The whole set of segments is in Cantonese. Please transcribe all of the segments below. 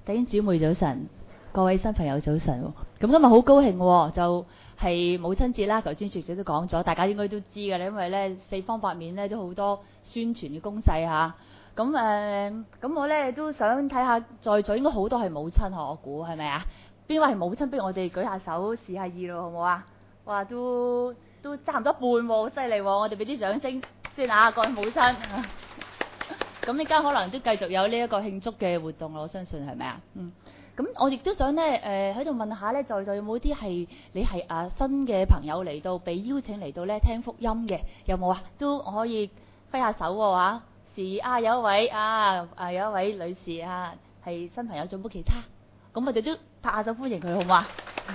弟兄姊妹早晨，各位新朋友早晨。咁今日好高興喎，就係母親節啦。頭先小姐都講咗，大家應該都知㗎啦，因為咧四方八面咧都好多宣傳嘅攻勢嚇。咁我咧都想睇下在座應該好多係母親，我估係咪啊？邊位係母親？不如我哋舉下手試下意咯，好唔好啊？哇，都差唔多一半喎，好犀利喎！我哋俾啲掌聲先啊，各位母親。咁呢家可能都繼續有呢一個慶祝嘅活動，我相信係咪啊？咁我亦都想咧喺度問下咧，在座有冇啲係你係新嘅朋友嚟到，被邀請嚟到咧聽福音嘅，有冇啊？都我可以揮下手喎嚇。有一位女士係新朋友，仲冇其他？咁我哋都拍下手歡迎佢，好唔好啊？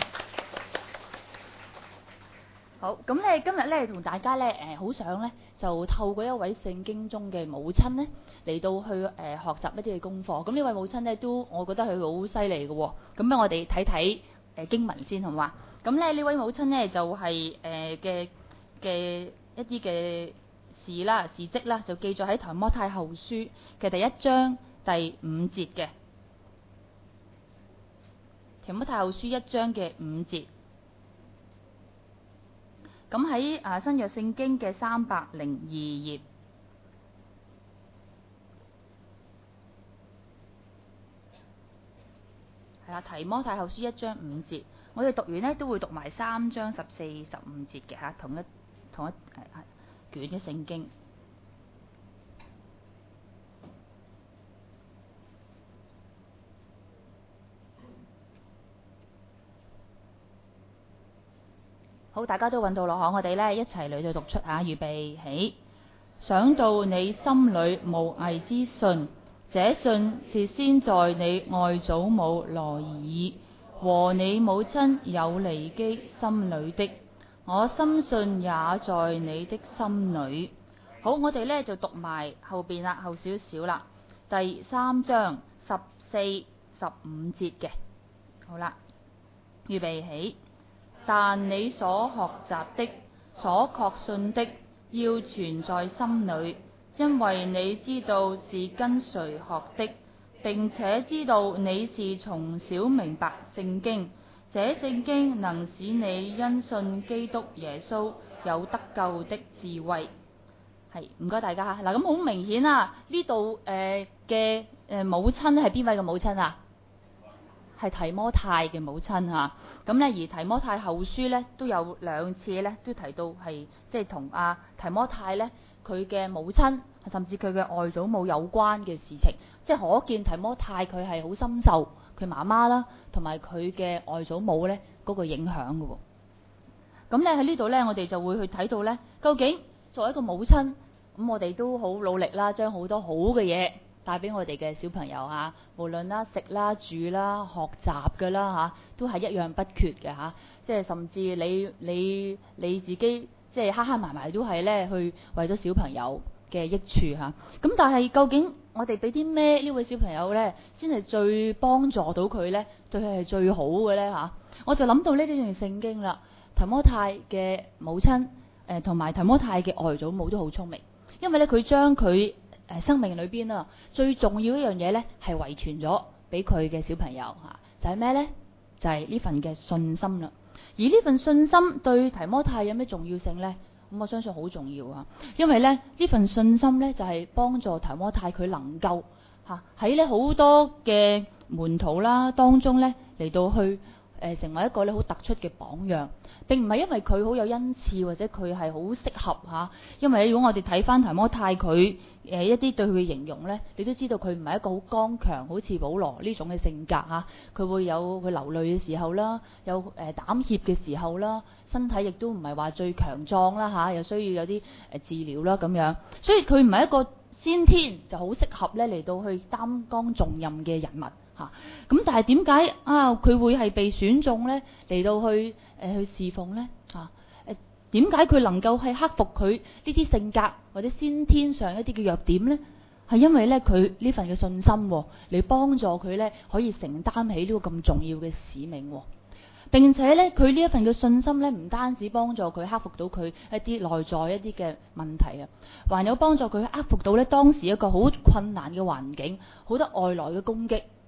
好，咁咧今日咧同大家咧好想咧就透過一位聖經中嘅母親咧嚟到去學習一啲嘅功課。咁呢位母親咧都我覺得佢好犀利嘅喎。咁俾我哋睇睇經文先，好唔好啊？咁咧呢位母親咧就係嘅一啲嘅事蹟啦，就記載喺提摩太後書嘅第1章第5節嘅。提摩太後書1章嘅5節。咁喺新約聖經嘅302頁，係啦，提摩太後書1章5節，我哋讀完呢都會讀埋3章14、15節嘅嚇，同一卷嘅聖經。好，大家都揾到咯，我哋呢一齊嚟到讀出嚇，預備起。想到你心裏無偽之信，這信是先在你外祖母羅爾和你母親友尼基心裏的，我深信也在你的心裏。好，我哋呢就讀埋後邊啦，後少少啦，第3章14、15節嘅。好啦，預備起。但你所學習的、所確信的，要存在心裏，因為你知道是跟誰學的，並且知道你是從小明白聖經。這聖經能使你因信基督耶穌有得救的智慧。係，唔該大家嚇。嗱，咁好明顯啊，呢度嘅母親係邊位嘅母親啊？係提摩太嘅母親嚇。咁咧，而提摩太後書咧都有2次咧，都提到係即係同提摩太咧佢嘅母親，甚至佢嘅外祖母有關嘅事情，即係可見提摩太佢係好深受佢媽媽啦，同埋佢嘅外祖母咧嗰個影響嘅喎。咁咧喺呢度咧，我哋就會去睇到咧，究竟作為一個母親，咁我哋都好努力啦，將好多好嘅嘢帶俾我哋嘅小朋友嚇，無論啦食啦、住啦、學習嘅啦嚇，都係一樣不缺嘅嚇。即係甚至你自己即係慳埋埋都係咧去為咗小朋友嘅益處嚇。咁但係究竟我哋俾啲咩呢位小朋友咧，先係最幫助到佢咧，對佢係最好嘅咧嚇？我就諗到呢段聖經啦。提摩太嘅母親同埋提摩太嘅外祖母都好聰明，因為咧佢將佢生命裏邊啊最重要一樣嘢咧係遺傳咗俾佢嘅小朋友嚇，就係咩咧？就係呢份嘅信心啦。而呢份信心對提摩太有咩重要性咧？咁我相信好重要啊，因為咧呢份信心咧就係幫助提摩太佢能夠喺咧好多嘅門徒啦當中咧嚟到去成為一個咧好突出嘅榜樣。並唔係因為佢好有恩賜或者佢係好適合嚇，因為如果我哋睇翻提摩太佢一啲對佢嘅形容呢，你都知道佢唔係一個好剛強，好似保羅呢種嘅性格嚇。佢會有佢流淚嘅時候啦，有膽怯嘅時候啦，身體亦都唔係話最強壯啦嚇，又需要有啲治療啦咁樣。所以佢唔係一個先天就好適合咧嚟到去擔當重任嘅人物嚇。咁但係點解佢會係被選中呢嚟到去侍奉呢嚇？點解佢能夠係克服佢呢啲性格或者先天上一啲嘅弱點呢？係因為咧佢呢份嘅信心嚟幫助佢咧可以承擔起呢個咁重要嘅使命。並且咧佢呢一份嘅信心咧唔單止幫助佢克服到佢一啲內在一啲嘅問題啊，還有幫助佢克服到咧當時一個好困難嘅環境，好多外來嘅攻擊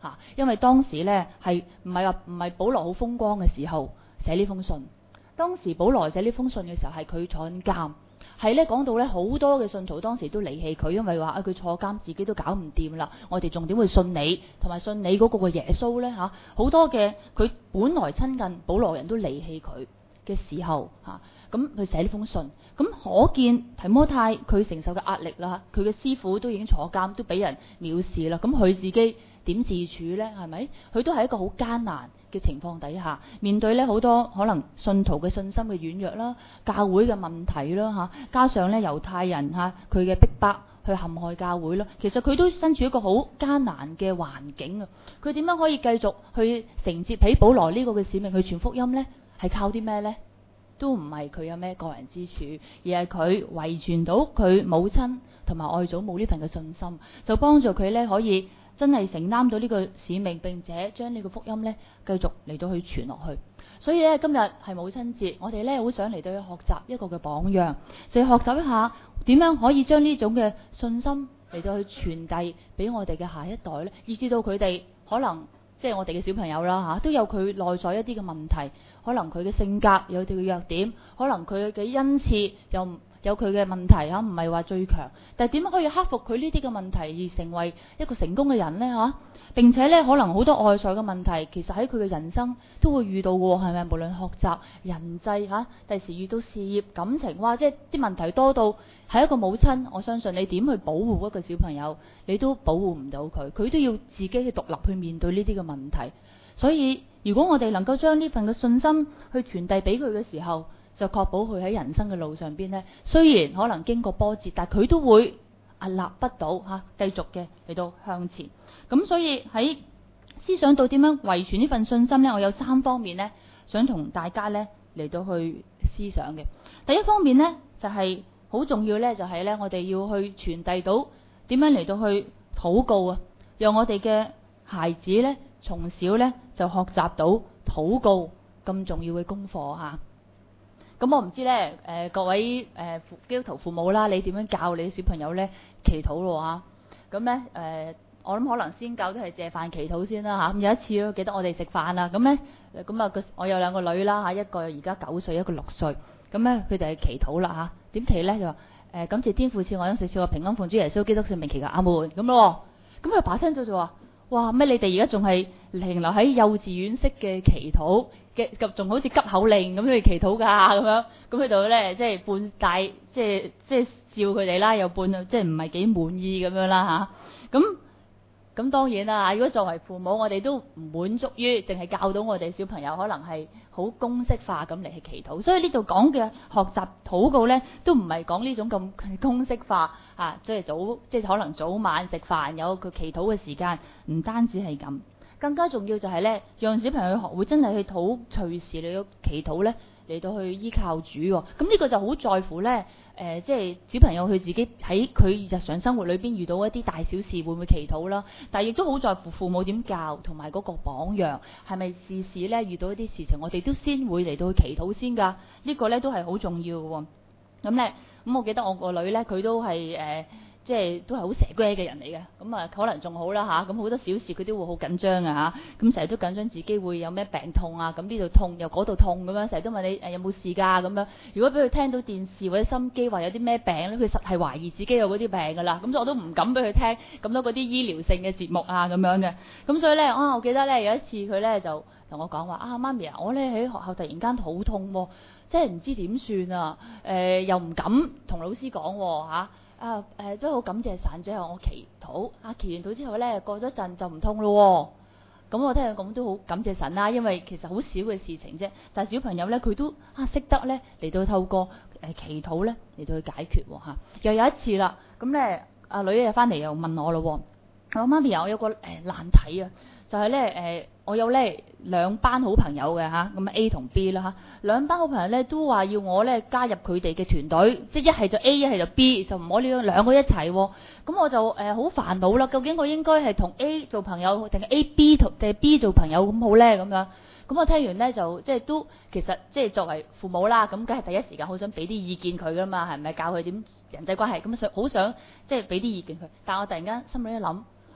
嚇，因為當時咧係唔係保羅好風光嘅時候寫呢封信。當時保羅寫呢封信嘅時候係佢坐緊監，係咧講到咧好多嘅信徒當時都離棄佢，因為話佢坐監自己都搞唔掂啦，我哋仲點會信你同埋信你嗰個嘅耶穌咧嚇？好多嘅佢本來親近保羅人都離棄佢嘅時候嚇，咁佢寫呢封信，咁可見提摩太佢承受嘅壓力啦，佢嘅師傅都已經坐監，都俾人藐視啦，咁佢自己點自處呢？係咪？佢都係一個好艱難嘅情況底下，面對咧好多可能信徒嘅信心嘅軟弱啦，教會嘅問題啦嚇，加上咧猶太人嚇佢嘅逼迫去陷害教會咯。其實佢都身處一個好艱難嘅環境啊！佢點樣可以繼續去承接起保羅呢個嘅使命去傳福音呢？係靠啲咩呢？都唔係佢有咩個人之處，而係佢遺傳到佢母親同埋外祖母呢份嘅信心，就幫助佢咧可以真係承擔到呢個使命，並且將呢個福音咧繼續嚟到去傳落去。所以咧今日係母親節，我哋咧好想嚟到去學習一個嘅榜樣，就係學習一下點樣可以將呢種嘅信心嚟到去傳遞俾我哋嘅下一代咧，以至到佢哋可能即係我哋嘅小朋友啦嚇，都有佢內在一啲嘅問題。可能佢嘅性格有佢嘅弱點，可能佢嘅恩賜又有佢嘅問題嚇，唔係話最強。但係點樣可以克服佢呢啲嘅問題而成為一個成功嘅人呢？嚇？並且咧，可能好多外在嘅問題，其實喺佢嘅人生都會遇到嘅，係咪？無論學習、人際嚇，第時遇到事業、感情，哇！即係啲問題多到係一個母親，我相信你點去保護一個小朋友，你都保護唔到佢，佢都要自己去獨立去面對呢啲嘅問題。所以，如果我哋能夠將呢份嘅信心去傳遞俾佢嘅時候，就確保佢喺人生嘅路上邊呢，雖然可能經過波折，但佢都會屹立不倒嚇，繼續嘅嚟到向前。咁所以喺思想到點樣遺傳呢份信心呢，我有3方面呢，想同大家呢嚟到去思想嘅。第一方面呢，就係好重要呢，就係呢，我哋要去傳遞到點樣嚟到去禱告啊，讓我哋嘅孩子呢，從小呢就學習到禱告咁重要嘅功課嚇。咁我唔知呢，各位基督徒父母啦，你點樣教你小朋友呢祈禱咯嚇？咁呢，我諗可能先教都係借飯祈禱先啦嚇。咁有一次咯，記得我哋食飯啦，咁呢，我有2個女啦嚇，一個而家9歲，一個6歲。咁呢，佢哋係祈禱啦嚇。點祈呢？就話感謝天父賜我飲食賜我平安奉主耶穌基督聖名祈求阿門咁咯。咁佢爸聽咗就話：哇！咩你哋而家仲係停留喺幼稚園式嘅祈禱嘅，仲好似急口令咁去祈禱㗎咁樣。咁佢度咧即係半大，即係笑佢哋啦，又半即係唔係幾滿意咁樣啦嚇。咁當然啦，如果作為父母，我哋都唔滿足於淨係教到我哋小朋友，可能係好公式化咁嚟去祈禱。所以呢度講嘅學習禱告呢，都唔係講呢種咁公式化啊，即係可能早晚食飯有佢祈禱嘅時間，唔單止係咁，更加重要就係呢，讓小朋友學會真係去隨時嚟到祈禱呢，嚟到去依靠主喎。咁呢個就好在乎呢。即係小朋友佢自己喺佢日常生活裏邊遇到一啲大小事會唔會祈禱啦？但係亦都好在乎父母點教同埋嗰個榜樣，係咪事事咧遇到一啲事情，我哋都先會嚟到去祈禱先㗎？呢個咧都係好重要嘅。咁我記得我個女咧，佢都係即係都係好蛇龜嘅人嚟嘅，咁啊可能仲好啦嚇，咁好多小事佢都會好緊張啊嚇，咁成日都緊張自己會有咩病痛啊，咁呢度痛又嗰度痛咁樣，成日都問你有冇事㗎咁樣。如果俾佢聽到電視或者心機話有啲咩病咧，佢實係懷疑自己有嗰啲病㗎啦，咁所以我都唔敢俾佢聽咁多嗰啲醫療性嘅節目啊咁樣嘅。咁所以咧我記得咧有一次佢咧就同我講話媽咪啊，我咧喺學校突然間肚痛喎，即係唔知點算啊，又唔敢同老師講喎嚇。都好感謝神，之後我祈禱，祈完禱之後咧，過咗陣就唔痛咯。咁我聽佢講都好感謝神啦，因為其實好少嘅事情啫。但係小朋友咧，佢都識得咧嚟到透過祈禱咧嚟到去解決嚇。又有一次啦，咁咧阿女又翻嚟又問我咯，我媽咪啊，我有個難題啊，就係咧我有咧2班好朋友嘅嚇，咁 A 同 B 啦嚇，2班好朋友咧都話要我咧加入佢哋嘅團隊，即係一係就 A 一係就 B， 就唔可以2個一齊喎。咁我就好煩惱啦，究竟我應該係同 A 做朋友定係 A 定係 B 做朋友咁好咧咁樣？咁我聽完咧就即係都其實即係作為父母啦，咁梗係第一時間好想俾啲意見佢噶嘛，係咪教佢點人際關係咁好想即係俾啲意見佢？但我突然間心裏一諗。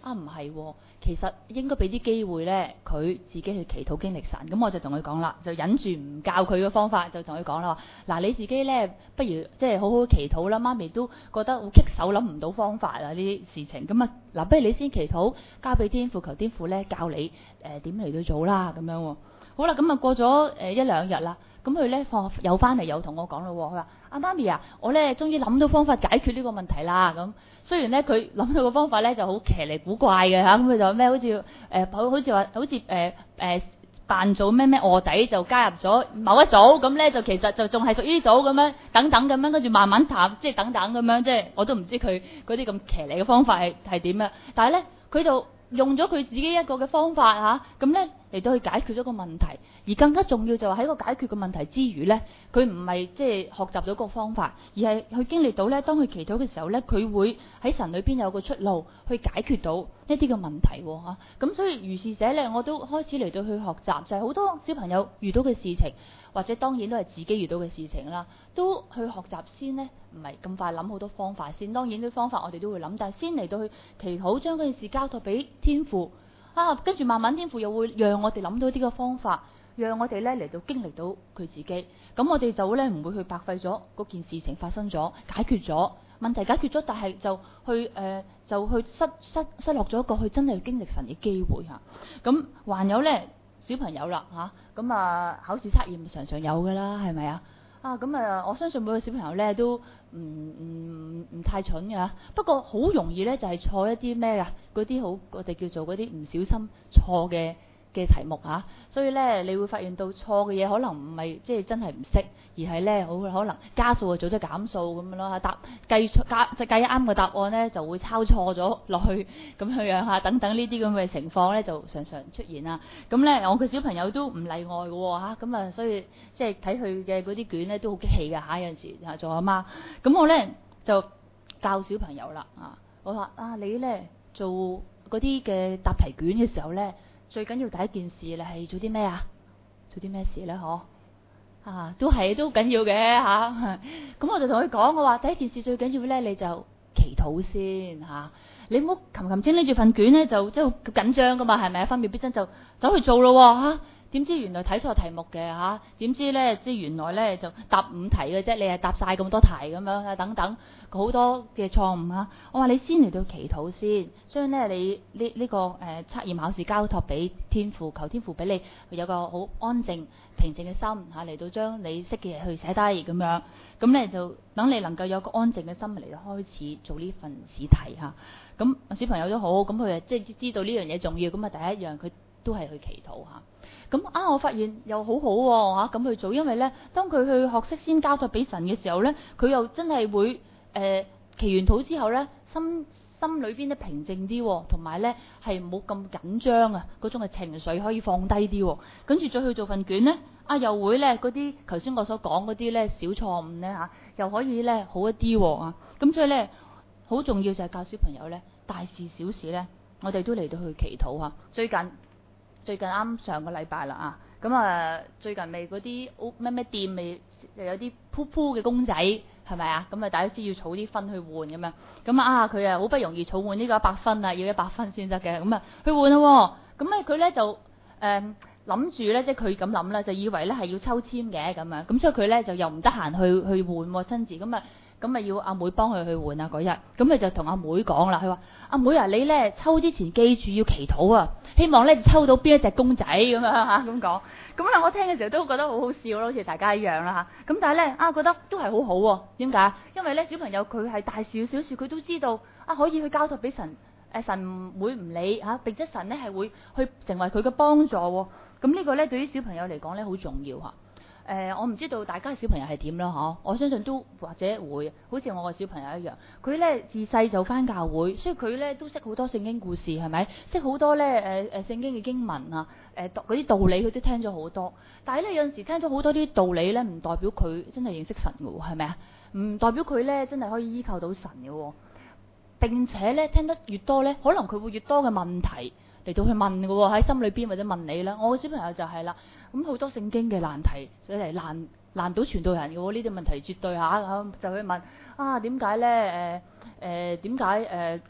唔係喎，其實應該俾啲機會咧，佢自己去祈禱經歷神。咁我就同佢講啦，就忍住唔教佢嘅方法，就同佢講啦，嗱，你自己咧，不如即係好好祈禱啦。媽咪都覺得好棘手，諗唔到方法啊呢啲事情。咁啊，嗱，不如你先祈禱，交俾天父，求天父咧教你點嚟到做啦咁樣喎。好啦，咁啊過咗一兩日啦。咁佢咧又翻嚟又同我講咯，佢話：阿媽咪啊，我咧終於諗到方法解決呢個問題啦。咁雖然咧佢諗到個方法咧就好騎呢古怪嘅嚇，咁佢就咩好似扮做咩臥底就加入咗某一組，咁咧就其實就仲係屬於呢組咁樣等等咁樣，跟住慢慢談，即係等等咁樣，即係我都唔知佢嗰啲咁騎呢嘅方法係點啊。但係咧佢就用咗佢自己一個嘅方法嚇，咁咧嚟到去解決咗個問題。而更加重要就係喺個解決個問題之餘咧，佢唔係即係學習到個方法，而係佢經歷到咧，當佢祈禱嘅時候咧，佢會喺神裏邊有個出路去解決到一啲嘅問題嚇。咁所以如是者咧，我都開始嚟到去學習，就係好多小朋友遇到嘅事情，或者當然都係自己遇到嘅事情啦，都去學習先呢，唔係咁快諗好多方法先。當然啲方法我哋都會諗，但係先嚟到去祈禱，將嗰件事交託俾天父跟住慢慢天父又會讓我哋諗到啲嘅方法，讓我哋咧嚟到經歷到佢自己。咁我哋就咧唔會去白費咗嗰件事情發生咗，解決咗問題，解決咗，但係就去失落咗一個去真係去經歷神嘅機會嚇。咁還有咧小朋友啦嚇，咁考試測驗常常有㗎啦，係咪啊？我相信每個小朋友咧都唔太蠢㗎，不過好容易咧就係錯一啲咩嗰啲好我哋叫做嗰啲唔小心錯嘅題目嚇。所以咧你會發現到錯嘅嘢可能唔係即係真係唔識，而係咧好可能加數就做咗減數咁樣咯嚇，計啱嘅答案咧就會抄錯咗落去咁樣樣嚇，等等呢啲咁嘅情況咧就常常出現啦。咁咧我嘅小朋友都唔例外嘅喎嚇，咁所以即係睇佢嘅嗰啲卷咧都好激氣㗎嚇，有陣時嚇做阿媽。咁我咧就教小朋友啦我話你咧做嗰啲嘅答題卷嘅時候咧，最緊要第一件事你係做啲咩啊？做啲咩事咧？都緊要嘅嚇。咁我就同佢講，我話第一件事最緊要咧，你就祈禱先嚇。你唔好擒清拎住份卷咧，就即係好緊張噶嘛，係咪啊？分秒必爭就走去做咯嚇。點知原來睇錯題目嘅嚇？點知咧即係原來咧就答5題嘅啫，你係答晒咁多題咁樣等等好多嘅錯誤啊！我話你先嚟到祈禱先，將咧你呢個測驗考試交託俾天父，求天父俾你有個好安靜平靜嘅心嚟到將你識嘅嘢去寫低咁樣，咁咧就等你能夠有個安靜嘅心嚟到開始做呢份試題嚇。咁小朋友都好，咁佢即係知道呢樣嘢重要，咁第一樣佢都係去祈禱嚇。咁我發現又好好喎咁去做，因為咧當佢去學識先交託俾神嘅時候咧，佢又真係會祈完禱之後咧心裏邊咧平靜啲，同埋咧係冇咁緊張嗰種嘅情緒可以放低啲，跟住再去做份卷咧又會咧嗰啲頭先我所講嗰啲咧小錯誤咧又可以咧好一啲咁所以咧好重要就係教小朋友咧大事小事咧我哋都嚟到去祈禱嚇。最近啱上個禮拜啦咁最近咪嗰啲咩店咪有啲噗噗嘅公仔係咪啊？咁大家知要儲啲分去換咁樣，咁佢好不容易儲換呢個100分要100分先得嘅，咁去換咯喎。咁咧佢咧就諗住咧，即係佢咁諗啦，就以為咧係要抽籤嘅咁樣，咁所以佢咧就又唔得閒去換親自咁要阿妹幫佢去換嗰日，咁佢就同阿妹講啦，佢話阿妹你咧抽之前記住要祈禱希望咧抽到邊一隻公仔咁樣咁講。咁我聽嘅時候都覺得好好笑咯，好似大家一樣啦咁但係咧覺得都係好好點解？因為咧小朋友佢係大事小事佢都知道可以去交託俾神，神唔會唔理並且神咧係會去成為佢嘅幫助咁呢個咧對於小朋友嚟講咧好重要我唔知道大家嘅小朋友係點啦我相信都或者會好似我個小朋友一樣，佢咧自細就返教會，所以佢咧都識好多聖經故事，係咪？識好多咧聖經嘅經文嗰啲道理佢都聽咗好多。但係咧有陣時聽咗好多啲道理咧，唔代表佢真係認識神嘅喎，係咪啊？唔代表佢咧真係可以依靠到神嘅喎。並且咧聽得越多咧，可能佢會越多嘅問題嚟到去問嘅喎，喺心裏邊或者問你啦。我個小朋友就係啦。咁好多聖經嘅難題，所以嚟難到傳道人嘅喎，呢啲問題絕對就去問點解咧？點解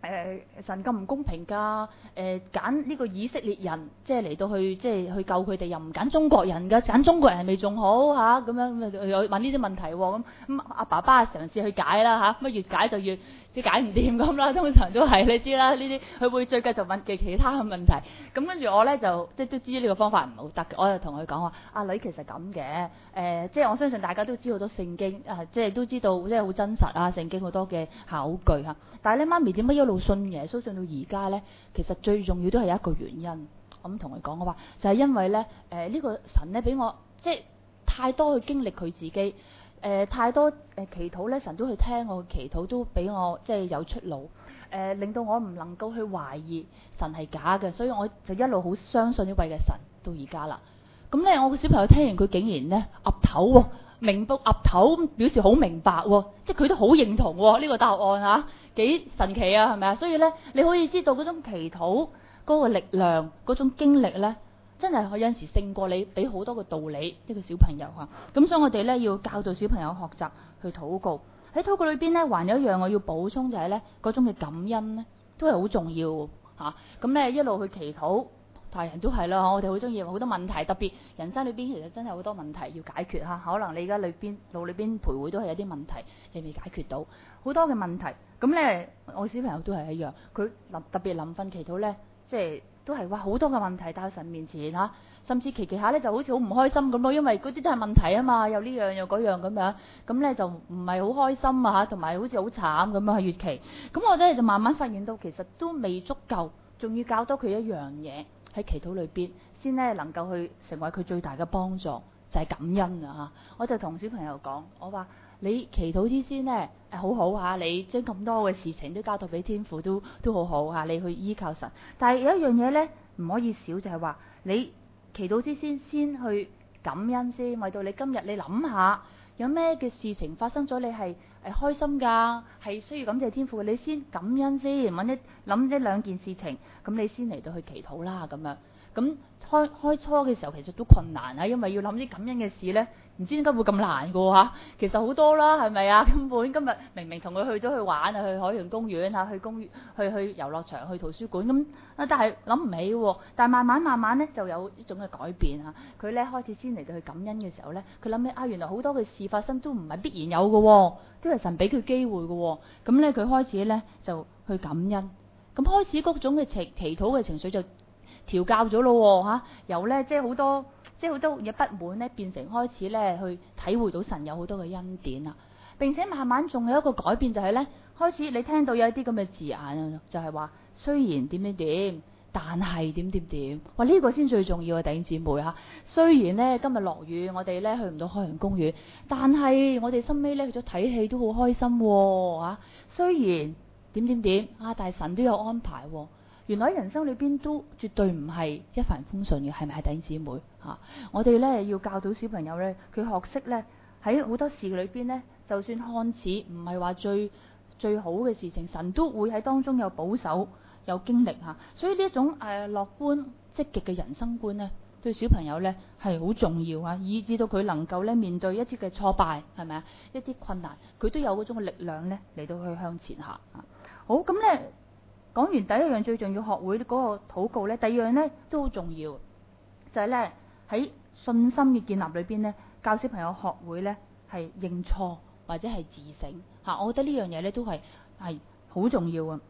神咁唔公平㗎？揀呢個以色列人，即係嚟到去即係去救佢哋，又唔揀中國人㗎？揀中國人咪仲好嚇？咁樣咁又問呢啲問題喎。咁阿爸爸嘗試去解啦嚇，乜越解就越即係解唔掂咁啦。通常都係你知啦，呢啲佢會再繼續問嘅其他嘅問題。咁跟住我咧就即係都知呢個方法唔好得嘅，我就同佢講話：阿女其實咁嘅，即係我相信大家都知好多聖經即係都知道即係好真實啊，聖經好多嘅考據嚇。但係咧，媽咪點解一路信耶穌信到而家咧？其實最重要都係一個原因。我咁同佢講嘅話，就係因為咧呢個神咧俾我即係太多去經歷佢自己，太多祈禱咧，神都去聽我嘅祈禱，都俾我即係有出路，令到我唔能夠去懷疑神係假嘅，所以我就一路好相信呢位嘅神到而家啦。咁咧，我個小朋友聽完佢竟然咧岌頭喎，明白岌頭表示好明白喎，即係佢都好認同喎呢個答案嚇。幾神奇啊，係咪啊？所以咧，你可以知道嗰種祈禱嗰個力量，嗰種經歷咧，真係有陣時勝過你俾好多個道理呢個小朋友嚇。咁所以我哋咧要教導小朋友學習去禱告。喺禱告裏邊咧，還有一樣我要補充就係咧，嗰種嘅感恩咧，都係好重要嚇。咁咧一路去祈禱。大人都係啦，我哋好中意好多問題，特別人生裏邊其實真係好多問題要解決嚇。可能你而家腦裏邊徘徊都係有啲問題，你未解決到好多嘅問題。咁咧，我小朋友都係一樣，佢特別臨瞓祈禱咧，即係都係哇好多嘅問題帶喺神面前嚇，甚至祈下咧就好似好唔開心咁咯，因為嗰啲都係問題啊嘛，又呢樣又嗰樣咁樣，咁咧就唔係好開心啊嚇，同埋好似好慘咁樣去越祈。咁我咧就慢慢發現到其實都未足夠，仲要教多佢一樣嘢。喺祈禱裏邊，先咧能夠去成為佢最大嘅幫助，就係感恩啊！嚇，我就同小朋友講，我話你祈禱之先咧，好好嚇，你將咁多嘅事情都交託俾天父，都好好嚇，你去依靠神。但係有一樣嘢咧，唔可以少，就係話你祈禱之先去感恩先，為到你今日你諗下有咩嘅事情發生咗，你係開心㗎，係需要感謝天父嘅，你先感恩先，諗一兩件事情，咁你先嚟到去祈禱啦咁樣。咁開初嘅時候其實都困難啊，因為要諗啲感恩嘅事咧，唔知點解會咁難㗎嚇。其實好多啦，係咪啊？根本今日明明同佢去咗去玩啊，去海洋公園啊，去遊樂場，去圖書館咁但係諗唔起喎。但係慢慢咧就有一種嘅改變嚇。佢咧開始先嚟到去感恩嘅時候咧，佢諗起啊，原來好多嘅事發生都唔係必然有嘅喎，都係神俾佢機會嘅喎。咁咧佢開始咧就去感恩，咁開始嗰種嘅祈禱嘅情緒就調教咗咯嚇，由咧即係好多嘢不滿咧，變成開始咧去體會到神有好多嘅恩典啊！並且慢慢仲有一個改變就係咧，開始你聽到有一啲咁嘅字眼啊，就係話雖然點點點，但係點點點，哇呢個先最重要嘅弟兄姊妹嚇。雖然咧今日落雨，我哋咧去唔到海洋公園，但係我哋收尾咧去咗睇戲都好開心喎嚇。雖然點點點啊，但係神都有安排喎。原來喺人生裏邊都絕對唔係一帆風順嘅，係咪啊，弟兄姊妹嚇？我哋咧要教導小朋友咧，佢學識咧喺好多事裏邊咧，就算看似唔係話最好嘅事情，神都會喺當中有保守、有經歷嚇。所以呢一種樂觀積極嘅人生觀咧，對小朋友咧係好重要啊，以至到佢能夠咧面對一啲嘅挫敗，係咪啊？一啲困難，佢都有嗰種嘅力量咧嚟到去向前行啊！好，咁咧。講完第一樣最重要學會嗰個禱告咧，第二樣咧都好重要，就係咧喺信心嘅建立裏邊咧，教小朋友學會咧係認錯或者係自省嚇。我覺得呢樣嘢咧都係好重要啊！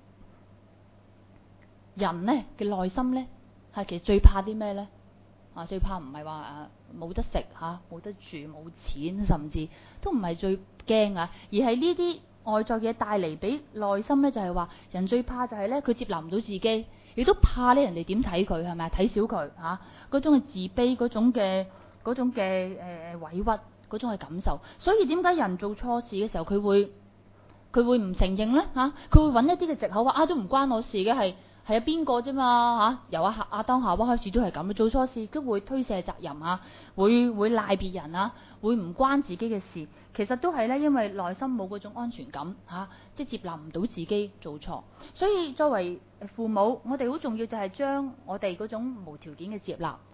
人咧嘅內心咧係其實最怕啲咩咧？最怕唔係話冇得食嚇，冇得住，冇錢，甚至都唔係最驚啊，而係呢啲外在嘅嘢帶嚟俾內心咧，就係話人最怕就係咧，佢接納唔到自己，亦都怕咧人哋點睇佢，係咪啊？睇小佢嚇，嗰種嘅自卑，嗰種嘅委屈，嗰種嘅感受。所以點解人做錯事嘅時候，佢會唔承認咧嚇？佢會揾一啲嘅藉口話都唔關我事嘅，係邊個啫嘛嚇？由亞當夏娃開始都係咁，做錯事都會推卸責任啊，會賴別人啊，會唔關自己嘅事。其實都係咧，因為內心冇嗰種安全感嚇，即係接納唔到自己做錯。所以作為父母，我哋好重要就係將我哋嗰種無條件嘅接納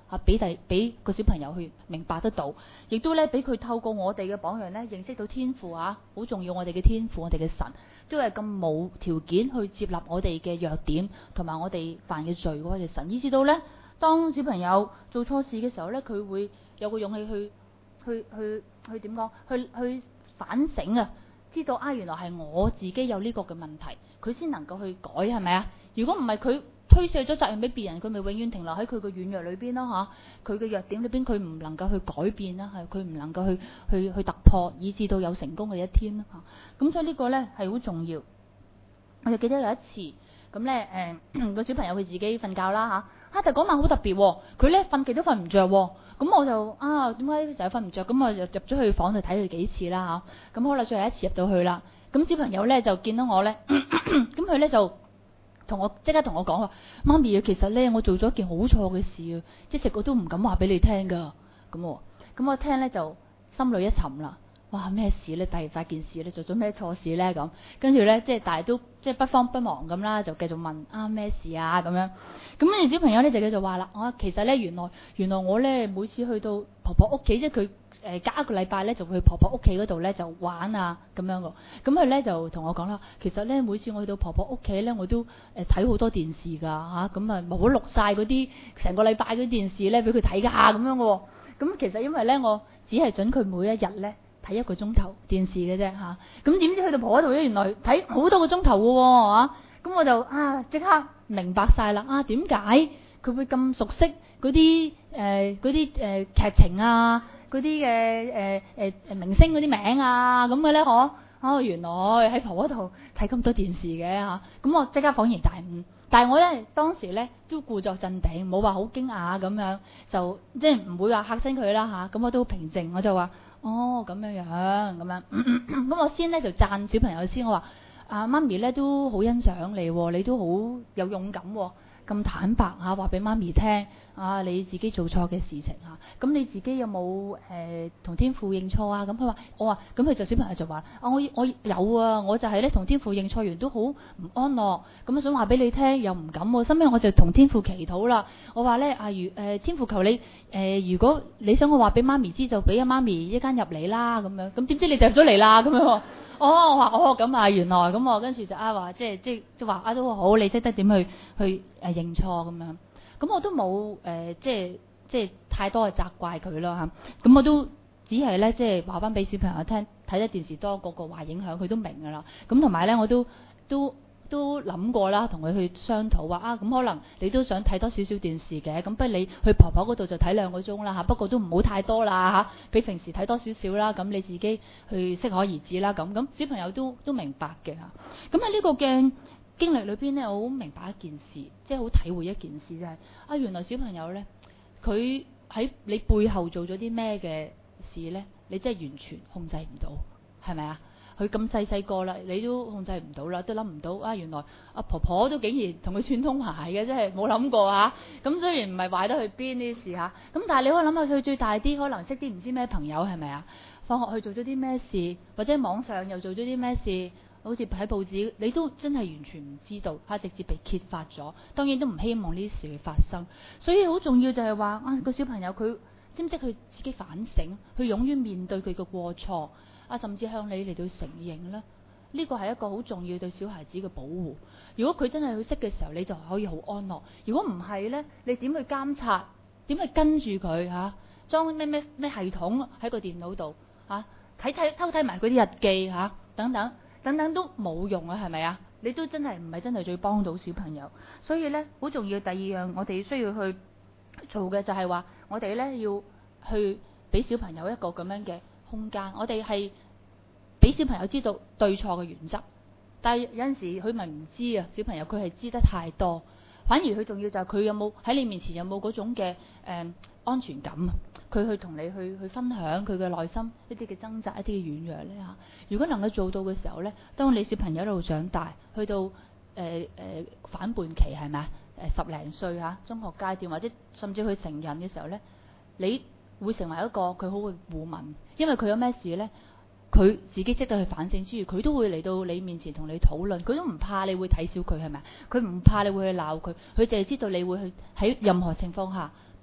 俾個小朋友去明白得到，亦都咧俾佢透過我哋嘅榜樣咧認識到天父啊，好重要，我哋嘅天父，我哋嘅神都係咁冇條件去接納我哋嘅弱點同埋我哋犯嘅罪嗰位嘅神，以至到咧當小朋友做錯事嘅時候咧，佢會有個勇氣去點講，去反省啊，知道啊原來係我自己有呢個嘅問題，佢先能夠去改，係咪啊？如果唔係佢推卸咗責任俾別人，佢咪永遠停留喺佢嘅軟弱裏邊咯嚇，佢嘅弱點裏邊佢唔能夠去改變啦，係佢唔能夠去突破，以至到有成功嘅一天啦嚇。咁所以呢個咧係好重要。我就記得有一次咁咧個小朋友佢自己瞓覺啦嚇，但係嗰晚好特別喎，佢咧瞓極都瞓唔着喎。咁我就點解成日瞓唔着？咁我就入咗去房度睇佢幾次啦嚇。咁好啦，最後一次入到去啦，咁小朋友咧就見到我咧，咁佢咧就即刻同我講話，媽咪啊，其實咧我做咗一件好錯嘅事啊，一直我都唔敢話俾你聽噶。咁我聽咧就心裏一沉啦。哇，咩事咧？大件事咧，做咗咩錯事咧？咁跟住咧，但係都不慌不忙咁啦，就繼續問咩事啊咁樣。咁跟住小朋友咧就繼續話啦，其實咧原來我咧每次去到婆婆屋企，即係佢隔一個禮拜咧就會去婆婆屋企嗰度咧就玩啊咁樣個。咁佢咧就同我講啦，其實咧每次我去到婆婆屋企咧，我都睇好多電視㗎嚇，咁啊冇錄晒嗰啲成個禮拜嗰啲電視咧俾佢睇㗎咁樣嘅。咁其實因為咧我只係準佢每一日咧睇1個鐘頭電視嘅啫嚇，咁點知去到婆婆度咧，原來睇好多個鐘頭嘅喎嚇，咁我就即刻明白晒啦，點解佢會咁熟悉嗰啲劇情啊，嗰啲嘅明星嗰啲名啊咁嘅咧原來喺婆婆度睇咁多電視嘅嚇，咁我即刻恍然大悟。但係我咧當時咧都故作鎮定，冇話好驚訝咁樣，就即係唔會話嚇親佢啦嚇，咁我都平靜，我就話咁樣咁樣，咁我先咧就讚小朋友先，我話媽咪咧都好欣賞你喎，你都好有勇敢喎，咁坦白嚇話俾媽咪聽你自己做錯嘅事情嚇，咁你自己有冇同天父認錯啊？咁我話咁佢就小朋友就話我有啊，我就係咧同天父認錯完都好唔安樂，咁想話俾你聽又唔敢喎，後尾我就同天父祈禱啦，我話咧天父求你如果你想我話俾媽咪知，就俾阿媽咪一間入嚟啦咁樣，咁點知你就入咗嚟啦咁樣。我話咁啊，原來咁我跟住就話即話都好，你識得點去認錯咁樣，咁我都冇即太多嘅責怪佢咯嚇，咁我都只係咧即話翻俾小朋友聽，睇得電視多個話影響佢都明噶啦，咁同埋咧我都諗過啦，同佢去商討話咁可能你都想睇多少少電視嘅，咁不如你去婆婆嗰度就睇2個鐘啦嚇，不過都唔好太多啦嚇，比平時睇多少少啦，咁你自己去適可而止啦咁小朋友都明白嘅嚇。咁喺呢個嘅經歷裏邊咧，我好明白一件事，即係好體會一件事就係原來小朋友咧，佢喺你背後做咗啲咩嘅事咧，你真係完全控制唔到，係咪啊？佢咁細個啦，你都控制唔到啦，都諗唔到原來婆婆都竟然同佢串通鞋嘅，真係冇諗過嚇。咁雖然唔係壞得去邊啲事嚇，咁但係你可以諗下佢最大啲，可能識啲唔知咩朋友係咪啊？放學去做咗啲咩事，或者網上又做咗啲咩事，好似喺報紙，你都真係完全唔知道直接被揭發咗。當然都唔希望呢啲事會發生，所以好重要就係話個小朋友佢知唔知佢自己反省，去勇於面對佢嘅過錯。甚至向你嚟到承認啦，呢個係一個好重要對小孩子嘅保護。如果佢真係去識嘅時候，你就可以好安樂；如果唔係呢，你點去監察？點去跟住佢嚇？裝咩系統喺個電腦度嚇？偷睇埋嗰啲日記嚇，等等都冇用啊，係咪啊？你都真係唔係真係最幫到小朋友。所以呢，好重要。第二樣我哋需要去做嘅就係話，我哋呢要去俾小朋友一個咁樣嘅空間，我哋係俾小朋友知道對錯嘅原則，但係有陣時佢咪唔知啊。小朋友佢係知得太多，反而佢重要就係佢有冇喺你面前有冇嗰種嘅安全感啊。佢去同你去分享佢嘅內心一啲嘅掙扎，一啲嘅軟弱咧嚇。如果能夠做到嘅時候咧，當你小朋友一路長大，去到反叛期係咪啊？10零歲嚇，中學階段或者甚至去成人嘅時候咧，你會成為一個佢好嘅護民，因為佢有咩事呢？佢自己識得去反省之餘，佢都會嚟到你面前同你討論，佢都唔怕你會睇小佢係咪？佢唔怕你會去鬧佢，佢淨係知道你會去喺任何情況下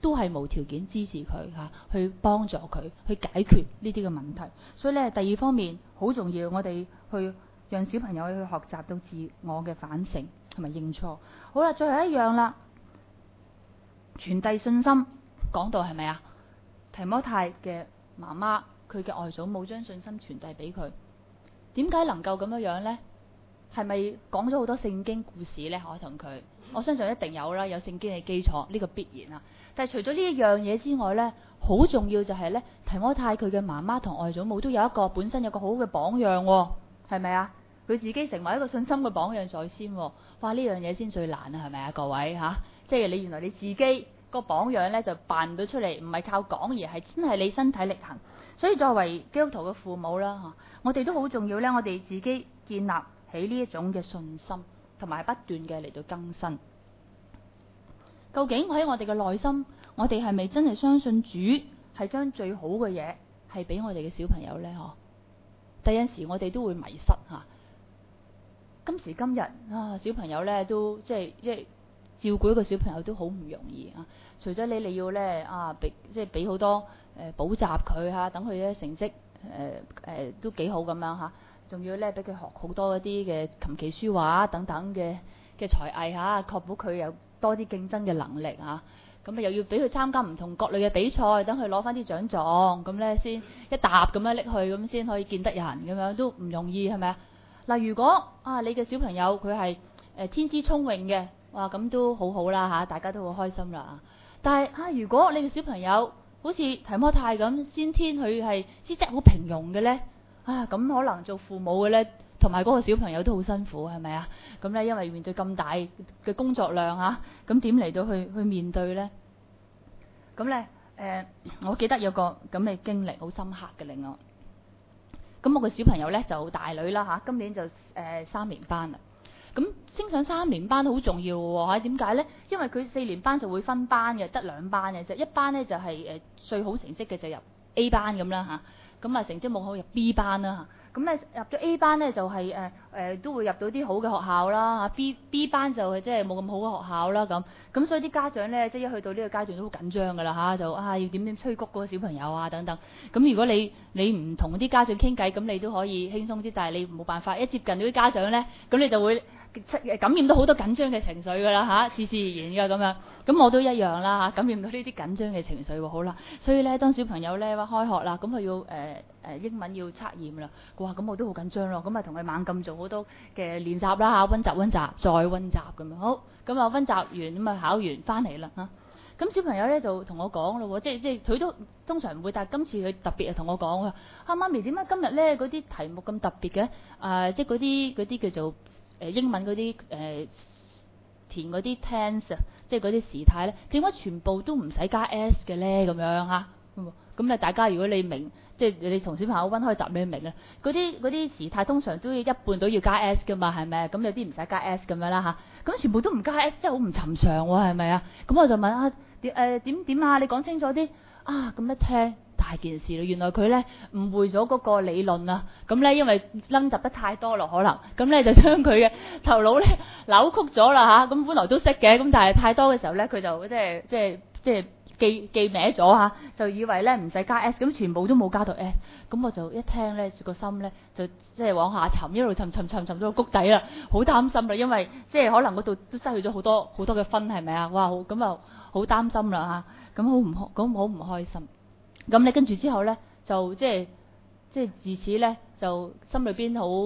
都係無條件支持佢去幫助佢去解決呢啲嘅問題。所以咧，第二方面好重要，我哋去讓小朋友去學習到自我嘅反省同埋認錯。好啦，最後一樣啦，傳遞信心。講到係咪啊？提摩太嘅媽媽，佢嘅外祖母將信心傳遞俾佢。點解能夠咁樣呢？係咪講咗好多聖經故事呢？我同佢，我相信一定有啦，有聖經嘅基礎，呢個必然啊。但係除咗呢一樣嘢之外呢，好重要就係呢，提摩太佢嘅媽媽同外祖母都有一個本身有個好嘅榜樣喎，係咪啊？佢自己成為一個信心嘅榜樣在先喎。哇！呢樣嘢先最難啊，係咪啊？各位嚇，即係你原來你自己個榜樣呢，就扮唔到出嚟，唔係靠講，而係真係你身體力行。所以作為基督徒嘅父母啦嚇，我哋都好重要呢，我哋自己建立起呢一種嘅信心，同埋不斷嘅嚟到更新。究竟喺我哋嘅內心，我哋係咪真係相信主係將最好嘅嘢係俾我哋嘅小朋友呢？嗬，第有時我哋都會迷失嚇。今時今日啊，小朋友呢都即係照顧一個小朋友都好唔容易啊！除咗你要呢啊，俾好多補習佢嚇，等佢咧成績都幾好咁樣嚇，仲要呢俾佢學好多一啲嘅琴棋書畫等等嘅才藝嚇，確保佢有多啲競爭嘅能力嚇。咁又要俾佢參加唔同各類嘅比賽，等佢攞翻啲獎狀，咁呢先一沓咁樣拎去，咁先可以見得人咁樣，都唔容易係咪啊？嗱，如果啊你嘅小朋友佢係天資聰穎嘅，哇咁都好好啦嚇，大家都好開心啦。但係啊，如果你嘅小朋友好似提摩太咁，先天佢係資質好平庸嘅呢，啊咁可能做父母嘅呢，同埋嗰個小朋友都好辛苦，係咪啊？咁呢，因為面對咁大嘅工作量嚇，咁點嚟到去面對呢？咁呢，我記得有個咁嘅經歷好深刻嘅，令我。咁我個小朋友呢就大女啦嚇，今年就3年班啦。咁升上3年班好重要喎嚇，點解呢？因為佢4年班就會分班嘅，得2班嘅啫。一班呢就係最好成績嘅就入 A 班咁啦嚇，咁啊成績冇好入 B 班啦嚇。咁咧入咗 A 班呢，就係都會入到啲好嘅學校啦嚇，B 班就係即係冇咁好嘅學校啦咁。咁所以啲家長呢，即係一去到呢個階段都好緊張㗎啦嚇，就要點催谷嗰個小朋友啊等等。咁如果你唔同啲家長傾偈，咁你都可以輕鬆啲，但係你冇辦法一接近到啲家長呢，咁你就會感染到好多緊張嘅情緒㗎啦嚇，自然㗎咁樣。咁我都一樣啦嚇，感染到呢啲緊張嘅情緒喎。好啦，所以呢，當小朋友呢開學啦，咁佢要英文要測驗啦，哇！咁我都好緊張咯，咁啊同佢猛咁做好多嘅練習啦嚇，溫習再溫習咁樣。好，咁啊溫習完咁啊考完翻嚟啦嚇。咁小朋友呢就同我講咯喎，即係佢都通常唔會，但係今次佢特別同我講啊，媽咪點解今日呢嗰啲題目咁特別嘅？即係嗰啲叫做英文嗰啲填嗰啲 tense 啊，即係嗰啲時態呢，點解全部都唔使加 s 嘅呢？咁樣嚇。咁咧大家如果你明，即係你同小朋友溫開習，你明啦。嗰啲時態通常都要一半都要加 s 噶嘛，係咪？咁有啲唔使加 s 咁樣啦嚇。咁全部都唔加 s，真係好唔尋常喎，係咪啊？咁我就問啊點啊？你講清楚啲啊！咁一聽大件事啦，原來佢咧誤會咗嗰個理論啊。咁咧因為溫習得太多咯，可能咁咧就將佢嘅頭腦咧扭曲咗啦嚇。咁本來都識嘅，咁但係太多嘅時候咧，佢就即係記歪咗嚇，就以為咧唔使加 s， 咁全部都冇加到 s。咁我就一聽咧個心咧就即係往下沉，一路沉到谷底啦，好擔心啦，因為即係可能嗰度都失去咗好多嘅分，係咪啊？哇！咁啊好擔心啦嚇，咁好唔開心。咁你跟住之後咧就即係自此咧就心裏邊好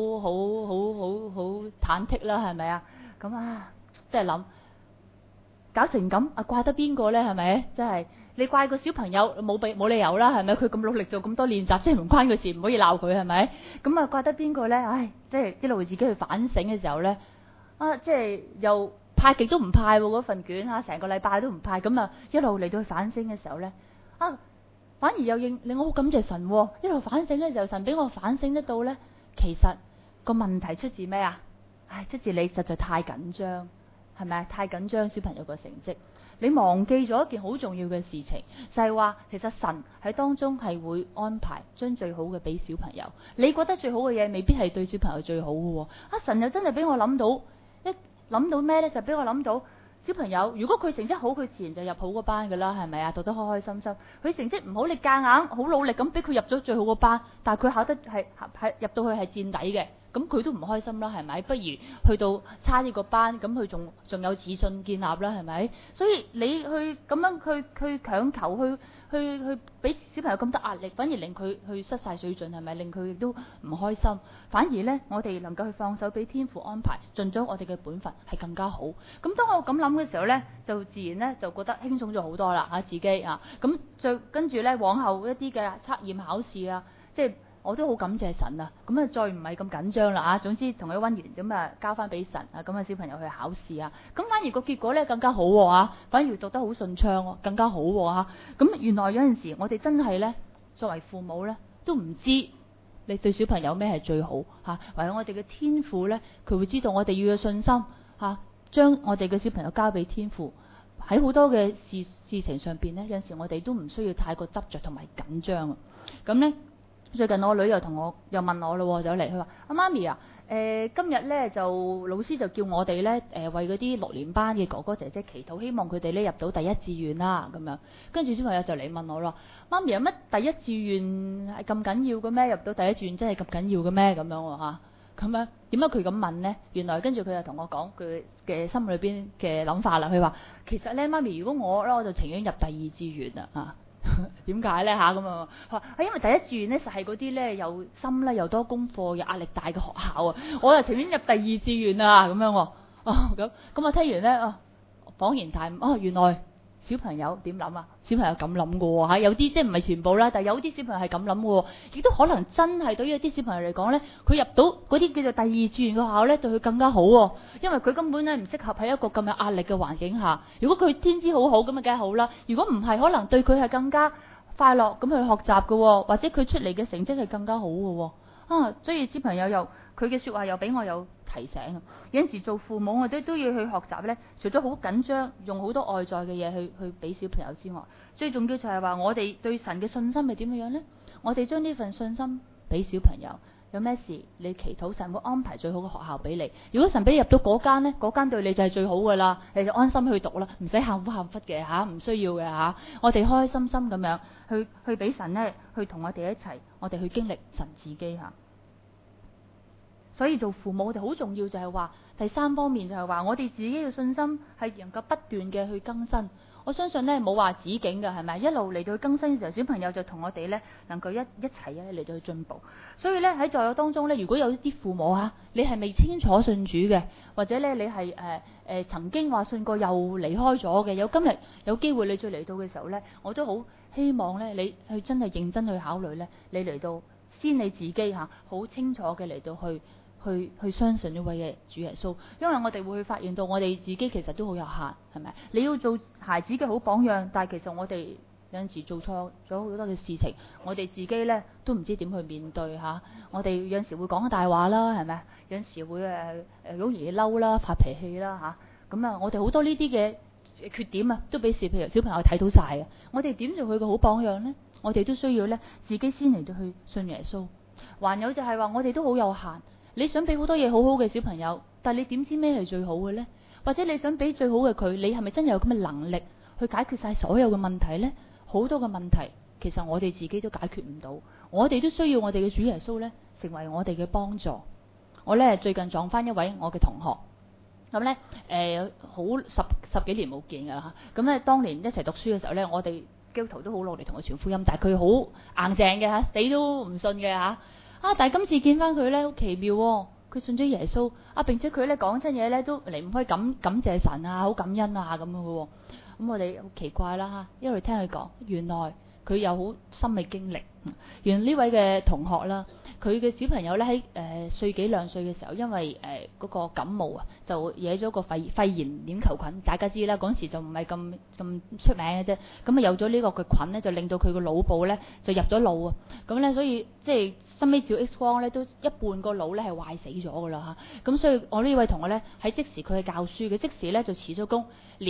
忐忑啦，係咪啊？咁啊即係諗。搞成咁啊，怪得邊個呢？係咪？真係你怪個小朋友冇理由啦，係咪？佢咁努力做咁多練習，即係唔關佢事，唔可以鬧佢，係咪？咁啊，怪得邊個呢？唉，即係一路自己去反省嘅時候呢，即係又派極都唔派嗰份卷嚇，成個禮拜都唔派，咁啊一路嚟到去反省嘅時候呢，反而又令我好感謝神喎，一路反省呢，就神俾我反省得到呢，其實個問題出自咩啊？出自你實在太緊張。係咪太緊張小朋友個成績？你忘記咗一件好重要嘅事情，就係話其實神喺當中係會安排將最好嘅俾小朋友。你覺得最好嘅嘢，未必係對小朋友最好嘅喎。神又真係俾我諗到咩呢？就俾我諗到小朋友如果佢成績好，佢自然就入好個班噶啦，係咪啊？讀得開開心心。佢成績唔好，你夾硬好努力咁俾佢入咗最好個班，但係佢考得係入到去係墊底嘅，咁佢都唔開心啦，係咪？不如去到差呢個班，咁佢仲有自信建立啦，係咪？所以你去咁樣去強求去俾小朋友咁多壓力，反而令佢去失晒水準，係咪？令佢亦都唔開心。反而呢，我哋能夠去放手俾天父安排，盡咗我哋嘅本分係更加好。咁當我咁諗嘅時候呢，就自然呢就覺得輕鬆咗好多啦嚇自己啊。咁再跟住呢，往後一啲嘅測驗考試啊，即係我都好感謝神啊。咁啊再唔係咁緊張啦啊。總之同佢溫完咁啊交翻俾神啊，咁啊小朋友去考試啊。咁反而個結果呢更加好喎，反而讀得好順暢喎，更加好喎嚇。咁原來有陣時我哋真係呢，作為父母呢，都唔知你對小朋友咩係最好嚇，或者我哋嘅天父呢，佢會知道我哋要有信心嚇，將我哋嘅小朋友交俾天父。喺好多嘅事情上邊呢，有陣時我哋都唔需要太過執着同埋緊張啊。咁呢，最近我女又問我咯，走嚟佢話：阿媽咪啊，今日呢就老師就叫我哋呢為嗰啲6年班嘅哥哥姐姐祈禱，希望佢哋呢入到第一志願啦咁樣。跟住小朋友就嚟問我咯：媽咪有乜第一志願係咁緊要嘅咩？入到第一志願真係咁緊要嘅咩？咁樣喎嚇。咁樣點解佢咁問呢？原來跟住佢就同我講佢嘅心裏邊嘅諗法啦。佢話其實呢，媽咪如果我就情願入第二志願啦嚇。點解呢嚇咁啊？佢話因為第一志願呢，實係嗰啲呢又深啦又多功課又壓力大嘅學校啊，我就情願入第二志願啊咁樣喎。咁我聽完呢，恍然大悟，原來小朋友點諗啊？小朋友咁諗嘅喎嚇，有啲即係唔係全部啦，但係有啲小朋友係咁諗嘅喎，亦都可能真係對於一啲小朋友嚟講呢，佢入到嗰啲叫做第二志願嘅學校呢，對佢更加好喎，因為佢根本呢唔適合喺一個咁有壓力嘅環境下。如果佢天資好好咁啊，梗係好啦。如果唔係，可能對佢係更加快樂咁去學習嘅喎，或者佢出嚟嘅成績係更加好嘅喎。所以小朋友又佢嘅説話又俾我有提醒啊！有陣時做父母我哋都要去學習呢，除咗好緊張用好多外在嘅嘢去俾小朋友之外，最重要就係話我哋對神嘅信心係點樣呢？我哋將呢份信心俾小朋友，有咩事你祈禱神會安排最好嘅學校俾你。如果神俾你入到嗰間呢，嗰間對你就係最好噶啦，你就安心去讀啦，唔使喊苦喊忽嘅嚇，唔需要嘅嚇。我哋開開心心咁樣去俾神呢，去同我哋一齊，我哋去經歷神自己嚇。所以做父母我哋好重要就係話第三方面就係話我哋自己嘅信心係能夠不斷嘅去更新。我相信呢冇話止境嘅，係咪？一路嚟到去更新嘅時候，小朋友就同我哋呢能夠一齊嚟到去進步。所以呢喺在我當中呢，如果有啲父母你係未清楚信主嘅，或者呢你係曾經話信過又離開咗嘅，有今日有機會你再嚟到嘅時候呢，我都好希望呢你去真係認真去考慮呢，你嚟到先你自己好清楚嘅嚟到去相信呢位嘅主耶穌，因為我哋會發現到我哋自己其實都好有限，係咪？你要做孩子嘅好榜樣，但係其實我哋有陣時做錯咗好多嘅事情，我哋自己呢都唔知點去面對嚇。我哋有陣時會講大話啦，係咪？有陣時會好容易嬲啦、發脾氣啦嚇。咁我哋好多呢啲嘅缺點都俾小朋友睇到晒嘅。我哋點做佢嘅好榜樣呢？我哋都需要呢自己先嚟到去信耶穌。還有就係話我哋都好有限。你想俾好多嘢好好嘅小朋友，但係你點知咩係最好嘅呢？或者你想俾最好嘅佢，你係咪真係有咁嘅能力去解決晒所有嘅問題呢？好多嘅問題其實我哋自己都解決唔到，我哋都需要我哋嘅主耶穌呢成為我哋嘅幫助。我呢最近撞翻一位我嘅同學，咁呢好十幾年冇見㗎啦嚇。咁呢當年一齊讀書嘅時候呢，我哋基督徒都好努力同佢傳福音，但係佢好硬淨嘅嚇，死都唔信嘅嚇。但係今次見翻佢呢，好奇妙喎！佢信咗耶穌並且佢呢講親嘢呢都離唔開感謝神好感恩咁樣嘅喎。咁我哋好奇怪啦嚇，因為聽佢講，原來佢有好深嘅經歷。原來呢位嘅同學啦，佢嘅小朋友呢喺歲幾兩歲嘅時候，因為嗰個感冒就惹咗個肺炎鏈球菌。大家知啦，嗰時就唔係咁出名嘅啫。咁有咗呢個嘅菌呢，就令到佢個腦部呢就入咗腦啊。咁呢，所以即係收尾照 X 光呢，都一半個腦呢係壞死咗㗎啦嚇。咁所以我呢位同學呢，喺即時佢係教書嘅，即時呢就辭咗工，連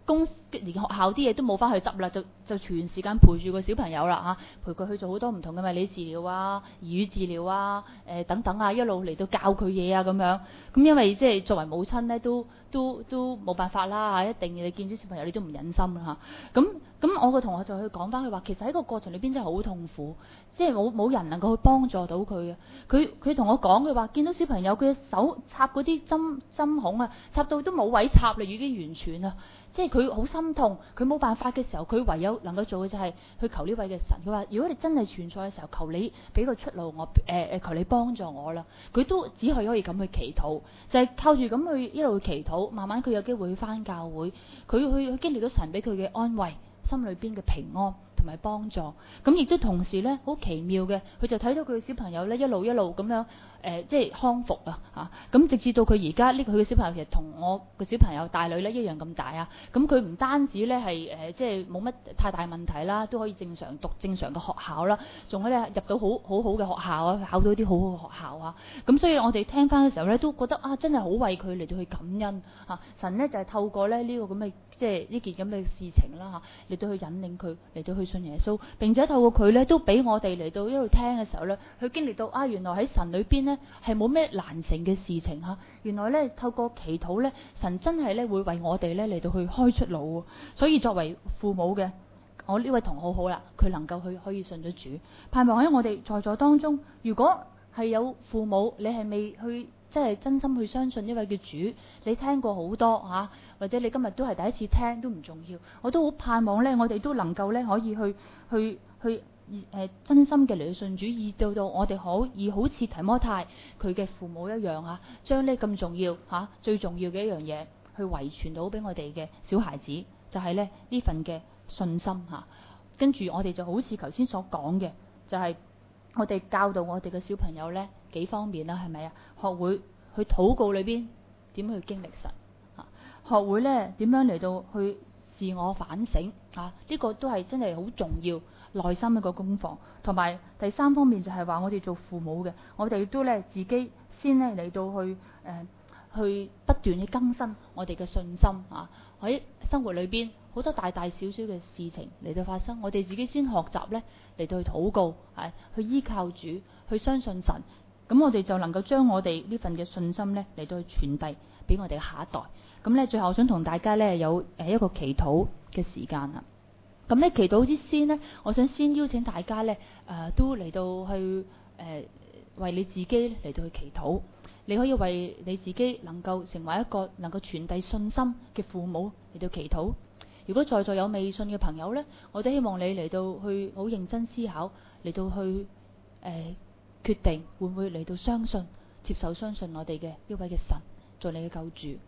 連學校啲嘢都冇翻去執啦，就全時間陪住個小朋友啦嚇，陪佢去做好多唔同嘅物理治療啊、言語治療啊、等等啊，一路嚟到教佢嘢啊咁樣。咁因為即係作為母親咧，都冇辦法啦嚇，一定你見咗小朋友你都唔忍心啦嚇。咁我個同學就去講翻佢話，其實喺個過程裏邊真係好痛苦，即係冇人能夠去幫助到佢啊。佢同我講，佢話見到小朋友佢手插嗰啲針孔啊，插到都冇位插啦，已經完全啦。即係佢好心痛，佢冇辦法嘅時候，佢唯有能夠做嘅就係去求呢位嘅神。佢話：如果你真係存在嘅時候，求你俾個出路我，求你幫助我啦。佢都只係可以咁去祈禱，就係靠住咁去一路去祈禱，慢慢佢有機會去返教會，佢去經歷到神俾佢嘅安慰，心裏邊嘅平安同埋幫助。咁亦都同時咧，好奇妙嘅，佢就睇到佢嘅小朋友咧一路咁樣。即係康復啊嚇，咁直至到佢而家呢，佢嘅小朋友其實同我嘅小朋友大女咧一樣咁大啊。咁佢唔單止咧係即係冇乜太大問題啦，都可以正常讀正常嘅學校啦，仲可以入到好好嘅學校啊，考到啲好好嘅學校啊。咁所以我哋聽翻嘅時候咧，都覺得啊，真係好為佢嚟到去感恩嚇。神咧就係透過咧呢個咁嘅即係呢件咁嘅事情啦嚇，嚟到去引領佢嚟到去信耶穌，並且透過佢咧都俾我哋嚟到一路聽嘅時候咧，佢經歷到啊，原來喺神裏邊咧係冇咩難成嘅事情嚇。原來咧透過祈禱咧，神真係咧會為我哋咧嚟到去開出路。所以作為父母嘅，我呢位同學好啦，佢能夠可以信咗主。盼望喺我哋在座當中，如果係有父母，你係未去即係真心去相信呢位嘅主，你聽過好多嚇，或者你今日都係第一次聽都唔重要。我都好盼望咧，我哋都能夠咧可以去真心嘅嚟去信主，以到我哋可以好似提摩太佢嘅父母一樣嚇，將呢咁重要嚇最重要嘅一樣嘢去遺傳到俾我哋嘅小孩子，就係咧呢份嘅信心嚇。跟住我哋就好似頭先所講嘅，就係我哋教導我哋嘅小朋友咧幾方面啦，係咪啊？學會去禱告裏邊點去經歷神嚇，學會咧點樣嚟到去自我反省嚇，呢個都係真係好重要。內心一個功課，同埋第三方面就係話我哋做父母嘅，我哋都咧自己先咧嚟到去不斷去更新我哋嘅信心啊！喺生活裏邊好多大大小小嘅事情嚟到發生，我哋自己先學習咧嚟到去禱告，去依靠主，去相信神，咁我哋就能夠將我哋呢份嘅信心咧嚟到去傳遞俾我哋嘅下一代。咁咧最後我想同大家咧有一個祈禱嘅時間啊！咁咧祈禱之先呢，我想先邀請大家咧，都嚟到去為你自己嚟到去祈禱。你可以為你自己能夠成為一個能夠傳遞信心嘅父母嚟到祈禱。如果在座有未信嘅朋友呢，我都希望你嚟到去好認真思考，嚟到去決定會唔會嚟到相信、接受相信我哋嘅呢位嘅神做你嘅救主。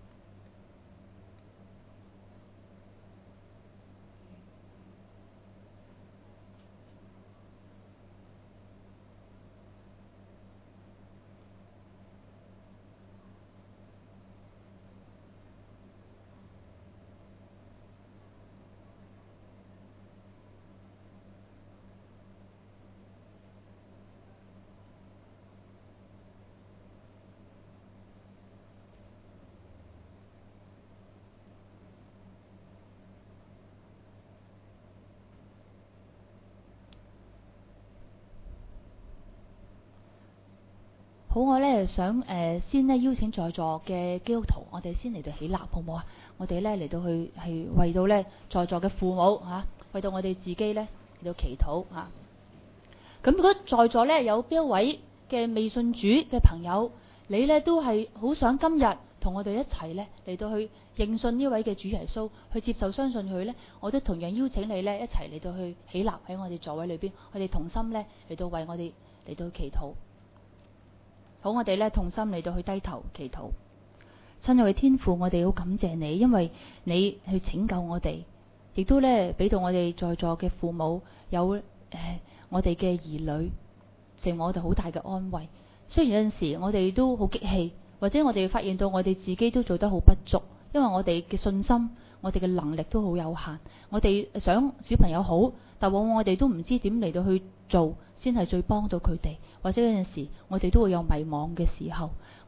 好，我咧想先咧邀請在座嘅基督徒，我哋先嚟到起立，好唔好啊？我哋咧嚟到去係為到咧在座嘅父母嚇，為到我哋自己咧嚟到祈禱嚇。咁如果在座咧有邊一位嘅未信主嘅朋友，你咧都係好想今日同我哋一齊咧嚟到去認信呢位嘅主耶穌，去接受相信佢咧，我都同樣邀請你咧一齊嚟到去起立喺我哋座位裏邊，我哋同心咧嚟到為我哋嚟到祈禱。好，我哋咧同心嚟到去低頭祈禱。親愛嘅天父，我哋好感謝你，因為你去拯救我哋，亦都咧俾到我哋在座嘅父母有我哋嘅兒女，成為我哋好大嘅安慰。雖然有陣時我哋都好激氣，或者我哋發現到我哋自己都做得好不足，因為我哋嘅信心、我哋嘅能力都好有限。我哋想小朋友好，但往往我哋都唔知點嚟到去做先係最幫到佢哋，或者有陣時我哋都會有迷惘嘅時候。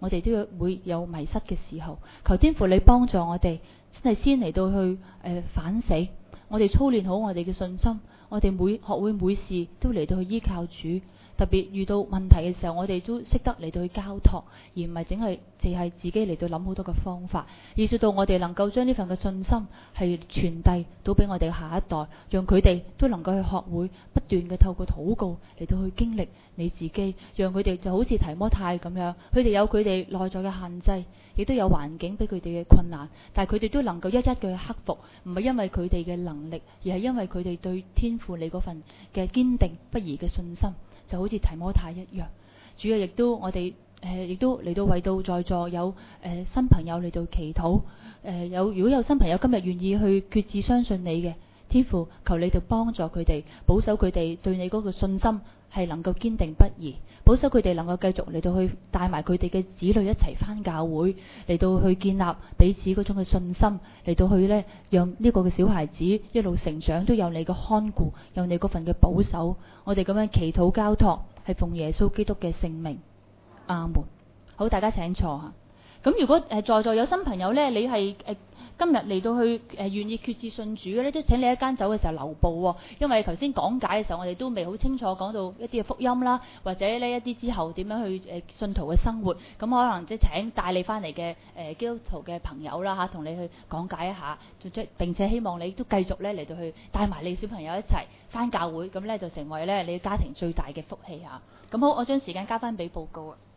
我哋都會有迷失嘅時候。求天父你幫助我哋，真係先嚟到去反省，我哋操練好我哋嘅信心，我哋學會每事都嚟到去依靠主。特別遇到問題嘅時候，我哋都識得嚟到去交託，而唔係淨係自己嚟到諗好多嘅方法，以至到我哋能夠將呢份嘅信心係傳遞到俾我哋下一代，讓佢哋都能夠去學會不斷嘅透過禱告嚟到去經歷你自己，讓佢哋就好似提摩太咁樣，佢哋有佢哋內在嘅限制，亦都有環境俾佢哋嘅困難，但係佢哋都能夠一一嘅去克服，唔係因為佢哋嘅能力，而係因為佢哋對天父你嗰份嘅堅定不移嘅信心。就好似提摩太一樣，主要亦都我哋亦都嚟到為到在座有新朋友嚟到祈禱，如果有新朋友今日願意去決志相信你嘅天父，求你哋幫助佢哋，保守佢哋對你嗰個信心係能夠堅定不移，保守佢哋能夠繼續嚟到去帶埋佢哋嘅子女一齊返教會，嚟到去建立彼此嗰種嘅信心，嚟到去呢，讓呢個嘅小孩子一路成長都有你嘅看顧，有你嗰份嘅保守。我哋咁樣祈禱交託，係奉耶穌基督嘅聖名，阿門。好，大家請坐吓。咁如果在座有新朋友呢，你係今日嚟到去願意決志信主嘅咧，都請你一間走嘅時候留步喎，因為頭先講解嘅時候，我哋都未好清楚講到一啲嘅福音啦，或者呢一啲之後點樣去信徒嘅生活，咁可能即係請帶你翻嚟嘅基督徒嘅朋友啦嚇，同你去講解一下，並且希望你都繼續咧嚟到去帶埋你小朋友一齊翻教會，咁咧就成為咧你家庭最大嘅福氣嚇。咁好，我將時間交翻俾報告啊。